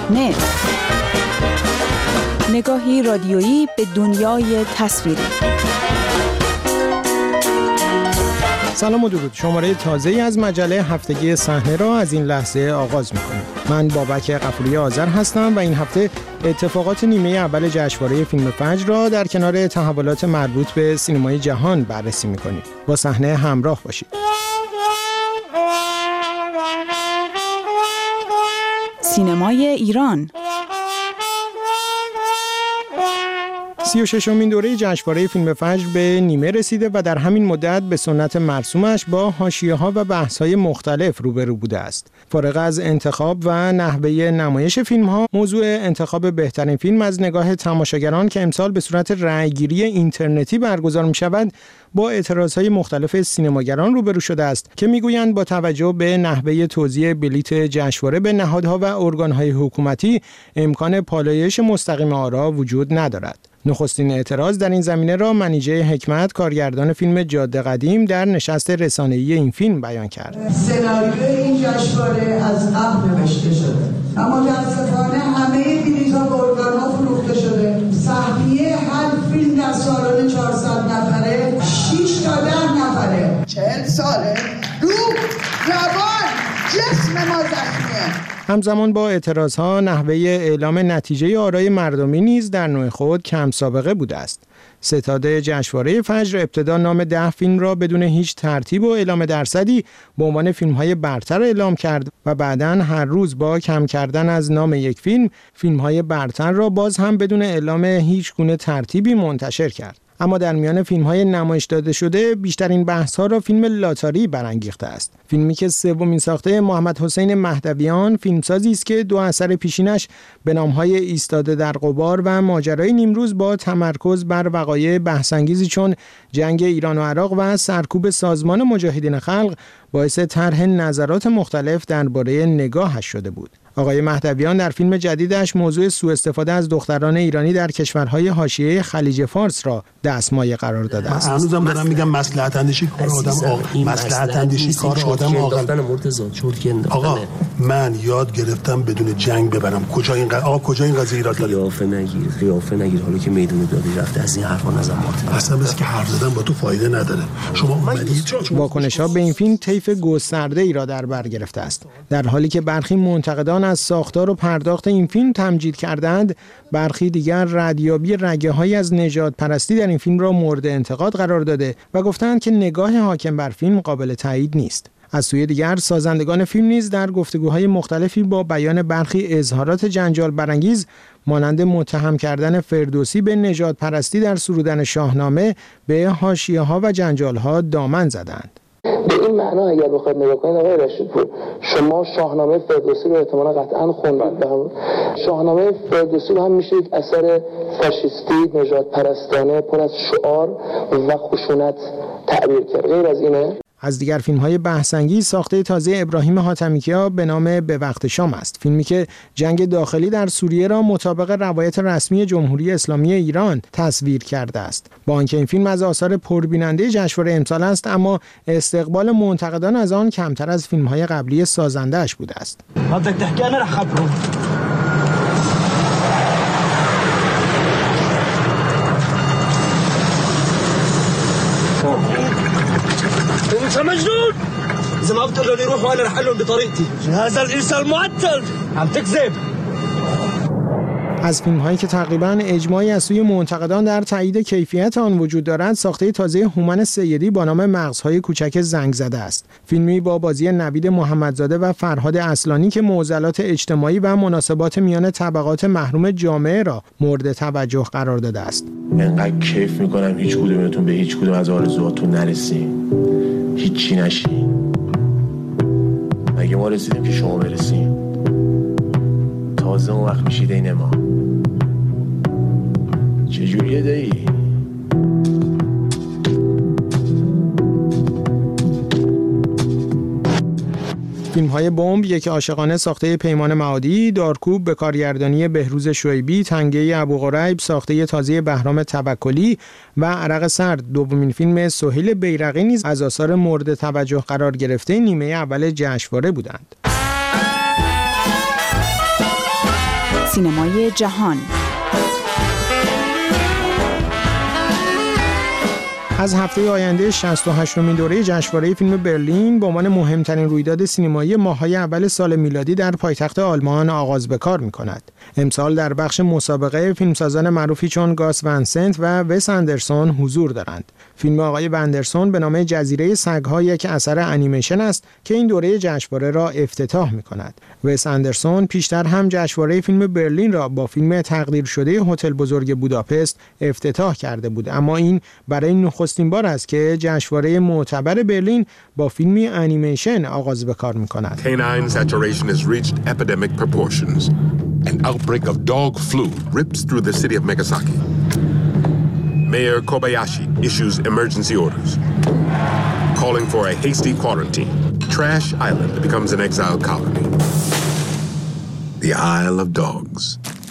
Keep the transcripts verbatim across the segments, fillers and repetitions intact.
نت، نگاهی رادیویی به دنیای تصویری. سلام و درود. شماره تازه‌ای از مجله هفتگی صحنه را از این لحظه آغاز می‌کنیم. من بابک غفوری آذر هستم و این هفته اتفاقات نیمه اول جشنواره فیلم فجر را در کنار تحولات مربوط به سینمای جهان بررسی می‌کنیم. با صحنه همراه باشید. سینمای ایران سی و ششمین دوره جشنواره فیلم فجر به نیمه رسیده و در همین مدت به سنت مرسومش با حاشیه‌ها و بحث‌های مختلف روبرو بوده است. فارغ از انتخاب و نحوه نمایش فیلم‌ها، موضوع انتخاب بهترین فیلم از نگاه تماشاگران که امسال به صورت رأی‌گیری اینترنتی برگزار می‌شود، با اعتراضهای مختلف سینماگران روبرو شده است که میگویند با توجه به نحوه توزیع بلیت جشنواره به نهادها و ارگان‌های حکومتی امکان پالایش مستقیم آرا وجود ندارد. نخستین اعتراض در این زمینه را منیژه حکمت، کارگردان فیلم جاده قدیم، در نشست رسانه‌ای این فیلم بیان کرد. سناریوی این جشنواره از قبل نوشته شده، اما متأسفانه همه بلیط‌ها به ارگان‌ها فروخته شده. سهمیه هر فیلم در سالن چهارصد نفره شش تا ده نفره. چهل ساله روح، روان، جسم ما زخمیه. همزمان با اعتراضها، نحوه اعلام نتیجه آرای مردمی نیز در نوع خود کم سابقه بوده است. ستاد جشنواره فجر ابتدا نام ده فیلم را بدون هیچ ترتیب و اعلام درصدی به عنوان فیلم‌های برتر اعلام کرد و بعداً هر روز با کم کردن از نام یک فیلم، فیلم‌های برتر را باز هم بدون اعلام هیچ گونه ترتیبی منتشر کرد. اما در میان فیلم‌های نمایش داده شده بیشترین بحث‌ها را فیلم لاتاری برانگیخته است. فیلمی که سومین ساخته محمد حسین مهدویان، فیلمسازی است که دو اثر پیشینش به نام‌های ایستاده در غبار و ماجرای نیمروز با تمرکز بر وقایع بحث‌انگیزی چون جنگ ایران و عراق و سرکوب سازمان مجاهدین خلق باعث طرح نظرات مختلف درباره نگاهش شده بود. آقای مهدویان در فیلم جدیدش موضوع سوء استفاده از دختران ایرانی در کشورهای حاشیه خلیج فارس را دستمایه قرار داده است. هنوزم دارم میگم مصلحت اندیشی کار آدم عاقل، مصلحت اندیشی کار آدم عاقل. آقا من یاد گرفتم بدون جنگ ببرم. کجا این ق... آقا کجا این قضیه ایراد داره؟ قیافه نگیر، قیافه نگیر. حالا که میدون دادی رفته از این حرفا نزن. اصلا بس که حرف زدن با تو فایده نداره. شما اومدید واکنش‌ها به این فیلم طیف گسترده ای را در بر گرفته است. در حالی که برخی منتقدان از ساختار و پرداخت این فیلم تمجید کردند، برخی دیگر ردیابی رگه‌هایی از نژاد پرستی در این فیلم را مورد انتقاد قرار داده و گفتند که نگاه حاکم بر فیلم قابل تایید نیست. از سوی دیگر سازندگان فیلم نیز در گفتگوهای مختلفی با بیان برخی اظهارات جنجال برانگیز مانند متهم کردن فردوسی به نژاد پرستی در سرودن شاهنامه به حاشیه‌ها و جنجال‌ها دامن زدند. به این معنا اگر بخواید نگاه کنید آقای رشیدپور، شما شاهنامه فردوسی رو احتمالاً قطعاً خوندید. شاهنامه فردوسی رو هم میشه یک اثر فاشیستی، نژاد پرستانه، پر از شعار و خشونت تعبیر کرد. غیر از اینه؟ از دیگر فیلم‌های بحث‌انگیز ساخته تازه ابراهیم حاتمیکیا به نام به وقت شام است. فیلمی که جنگ داخلی در سوریه را مطابق روایت رسمی جمهوری اسلامی ایران تصویر کرده است. با آنکه این فیلم از آثار پربیننده جشنواره امسال است، اما استقبال منتقدان از آن کمتر از فیلم‌های قبلی سازنده‌اش بوده است. انت مجنون؟ اذا ما بتقدر يروح وانا رح لهم بطريقتي. هذا الارسال معطل. عم تكذب. از فیلم‌هایی که تقریباً اجماعی از سوی منتقدان در تایید کیفیت آن وجود دارد، ساخته تازه هومن سیدی با نام مغزهای کوچک زنگ زده است. فیلمی با بازی نوید محمدزاده و فرهاد اصلانی که معضلات اجتماعی و مناسبات میان طبقات محروم جامعه را مورد توجه قرار داده است. انقدر کیف می‌کنم هیچ کدومتون به هیچ کدوم از آرزوهاتون نرسین. هیچی نشین. مگه ما رسیدیم که شما برسین؟ تازه اون وقت میشید این ما. چجوریه دایی؟ فیلم‌های بمب، یک عاشقانه ساخته پیمان معادی، دارکوب به کارگردانی بهروز شعیبی، تنگه ابوغریب ساخته تازه بهرام توکلی و عرق سرد دومین فیلم سهیل بیرقی نیز از آثار مورد توجه قرار گرفته نیمه اول جشنواره بودند. سینمای جهان. از هفته آینده شصت و هشتمین دوره جشنواره فیلم برلین به عنوان مهمترین رویداد سینمایی ماه‌های اول سال میلادی در پایتخت آلمان آغاز به کار می‌کند. امسال در بخش مسابقه فیلمسازان معروفی چون گاس ون سنت و وس اندرسون حضور دارند. فیلم آقای وندرسون به نام جزیره سگ‌ها یک اثر انیمیشن است که این دوره جشنواره را افتتاح می‌کند. وس اندرسون پیشتر هم جشنواره فیلم برلین را با فیلم تقدیر شده هتل بزرگ بوداپست افتتاح کرده بود، اما این برای نخستین بار است که جشنواره معتبر برلین با فیلمی انیمیشن آغاز به کار می‌کند. Canine saturation has reached epidemic proportions. An outbreak of dog flu rips through the city of Megasaki. Mayor Kobayashi issues emergency orders, calling for a hasty quarantine. Trash Island becomes an exile colony. The Isle of Dogs.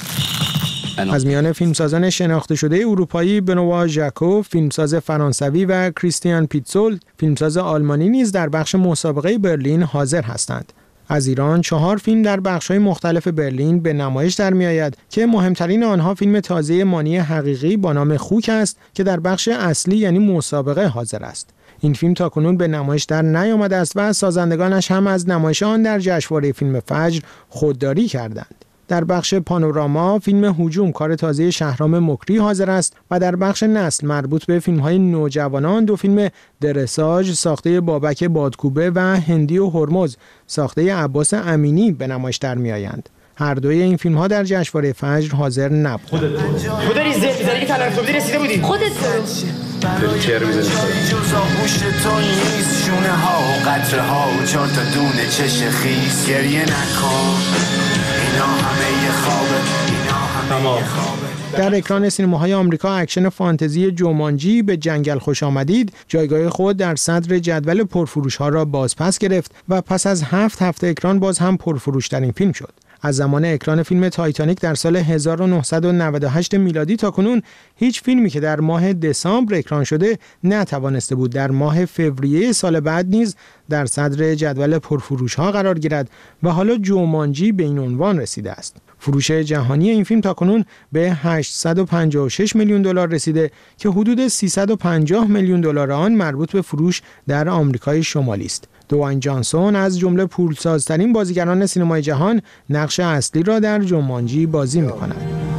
از میان فیلمسازان شناخته شده اروپایی بنوا ژاکو، فیلمساز فرانسوی و کریستیان پیتزولت، فیلمساز آلمانی نیز در بخش مسابقه برلین حاضر هستند. از ایران چهار فیلم در بخش‌های مختلف برلین به نمایش در می‌آید که مهمترین آنها فیلم تازه مانی حقیقی با نام خوک است که در بخش اصلی یعنی مسابقه حاضر است. این فیلم تاکنون به نمایش در نیامده است و سازندگانش هم از نمایش آن در جشنواره فیلم فجر خودداری کردند. در بخش پانوراما فیلم هجوم کار تازه شهرام مکری حاضر است و در بخش نسل مربوط به فیلم‌های نوجوانان دو فیلم درساژ ساخته بابک بادکوبه و هندی و هرمز ساخته عباس امینی به نمایش در می‌آیند. هر دوی این فیلم‌ها در جشنواره فجر حاضر نبود. خودت تو داری زد می‌زنی که تلنگر بودی رسیده بودی. خودت داری چهره می‌زنی. جزا گوشت تو نیست شونه ها و قطره ها و چهار تا دونه چش خیس گریه نکن. اینا همه یه خوابه. اینا همه یه خوابه. در اکران سینماهای آمریکا اکشن فانتزی جومانجی به جنگل خوش آمدید جایگاه خود در صدر جدول پرفروش‌ها را بازپس گرفت و پس از هفت هفته اکران باز هم پرفروش‌ترین فیلم شد. از زمان اکران فیلم تایتانیک در سال هزار و نهصد و نود و هشت میلادی تا کنون هیچ فیلمی که در ماه دسامبر اکران شده نتوانسته بود در ماه فوریه سال بعد نیز در صدر جدول پرفروش‌ها قرار گیرد و حالا جومانجی به این عنوان رسیده است. فروش جهانی این فیلم تاکنون به هشتصد و پنجاه و شش میلیون دلار رسیده که حدود سیصد و پنجاه میلیون دلار آن مربوط به فروش در آمریکای شمالی است. دوین جانسون از جمله پولسازترین بازیگران سینمای جهان نقش اصلی را در جومانجی بازی می‌کند.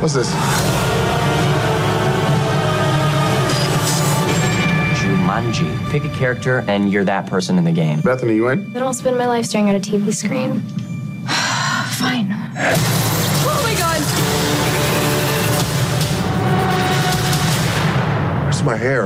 Jumanji. Pick a character and you're that person in the game. Bethany, you in? I don't spend my life staring at a T V screen. Fine. Oh my god! Where's my hair?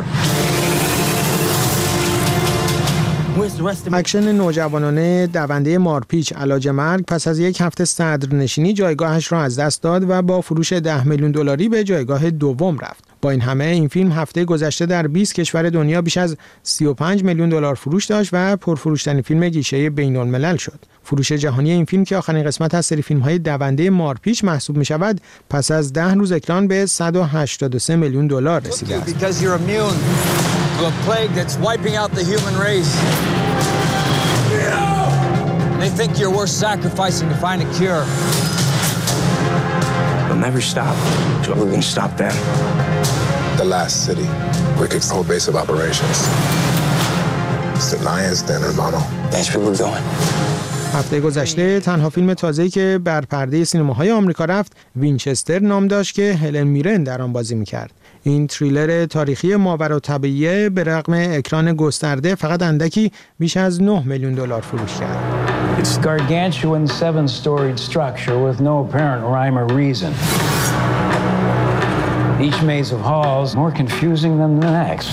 اکشن نوجوانانه دونده مارپیچ علاج مرگ پس از یک هفته صدرنشینی جایگاهش را از دست داد و با فروش ده میلیون دلاری به جایگاه دوم رفت. با این همه این فیلم هفته گذشته در بیست کشور دنیا بیش از سی و پنج میلیون دلار فروش داشت و پرفروشترین فیلم گیشه بین‌الملل شد. فروش جهانی این فیلم که آخرین قسمت از سری فیلم‌های دونده مارپیچ محسوب می‌شود، پس از ده روز اکران به صد و هشتاد و سه میلیون دلار رسیده است. To a plague that's wiping out the human race. They think you're worth sacrificing to find a cure. They'll never stop. So we're going to stop them. The last city. Wicket's whole base of operations. It's the lion's den, hermano. That's where we're going. هفته گذشته تنها فیلم تازه‌ای که بر پرده سینماهای آمریکا رفت وینچستر نام داشت که هلن میرن در آن بازی می‌کرد. این تریلر تاریخی ماورالطبیعیه به رغم اکران گسترده فقط اندکی بیش از نه میلیون دلار فروش کرد. It's a gargantuan seven-storied structure with no apparent rhyme or reason. Each maze of halls more confusing than the next.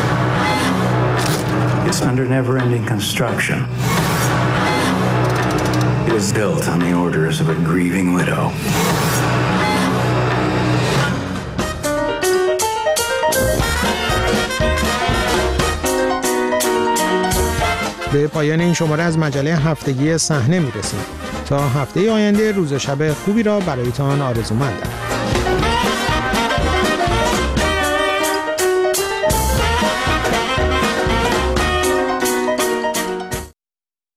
It's under never-ending construction. It was built on the orders of a grieving widow. به پایان این شماره از مجله هفتگی صحنه میرسیم. تا هفته آینده روز و شب خوبی را برایتان آرزومندم.